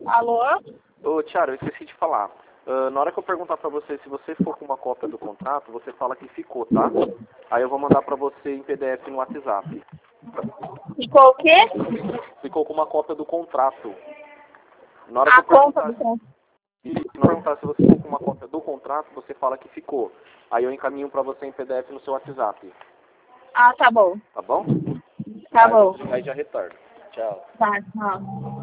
Alô? Ô, Tiara, eu esqueci de falar. Na hora que eu perguntar pra você se você for com uma cópia do contrato, você fala que ficou, tá? Aí eu vou mandar pra você em PDF no WhatsApp. Ficou o quê? Ficou com uma cópia do contrato. Na hora A que eu conta perguntar, do contrato. e na hora que eu perguntar se você ficou com uma cópia do contrato, você fala que ficou. Aí eu encaminho pra você em PDF no seu WhatsApp. Ah, tá bom. Tá bom? Tá bom. Aí já retorno. Tchau. Tá, tchau.